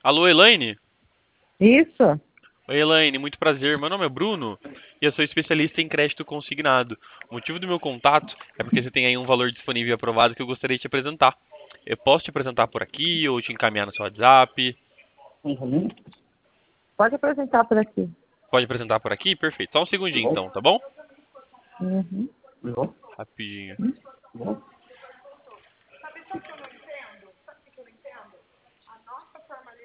Alô, Elaine? Isso? Oi, Elaine, muito prazer. Meu nome é Bruno e eu sou especialista em crédito consignado. O motivo do meu contato é porque você tem aí um valor disponível e aprovado que eu gostaria de te apresentar. Eu posso te apresentar por aqui ou te encaminhar no seu WhatsApp? Uhum. Pode apresentar por aqui. Pode apresentar por aqui? Perfeito. Só um segundinho então, tá bom? Uhum. Rapidinho.